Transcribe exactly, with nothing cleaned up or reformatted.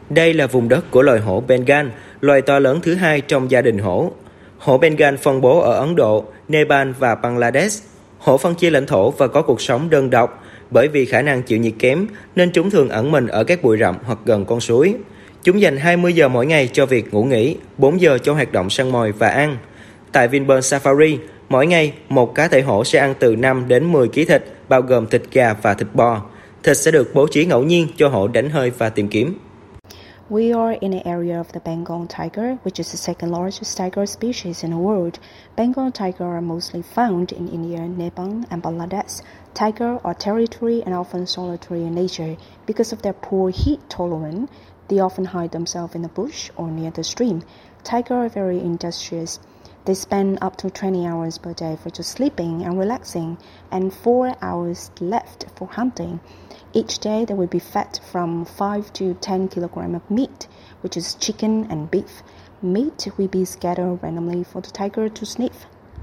Đây là vùng đất của loài hổ Bengal, loài to lớn thứ hai trong gia đình hổ. Hổ Bengal phân bố ở Ấn Độ, Nepal và Bangladesh. Hổ phân chia lãnh thổ và có cuộc sống đơn độc. Bởi vì khả năng chịu nhiệt kém nên chúng thường ẩn mình ở các bụi rậm hoặc gần con suối. Chúng dành hai mươi giờ mỗi ngày cho việc ngủ nghỉ, bốn giờ cho hoạt động săn mồi và ăn. Tại Vinpearl Safari, mỗi ngày một cá thể hổ sẽ ăn từ năm đến mười ki lô gam thịt, bao gồm thịt gà và thịt bò. Thịt sẽ được bố trí ngẫu nhiên cho hổ đánh hơi và tìm kiếm. We are in an area of the Bengal tiger, which is the second largest tiger species in the world. Bengal tiger are mostly found in India, Nepal, and Bangladesh. Tiger are territorial and often solitary in nature. Because of their poor heat tolerance, they often hide themselves in the bush or near the stream. Tiger are very industrious. They spend up to twenty hours per day for just sleeping and relaxing, and four hours left for hunting. Each day they will be fed from five to ten kilograms of meat, which is chicken and beef. Meat will be scattered randomly for the tiger to sniff.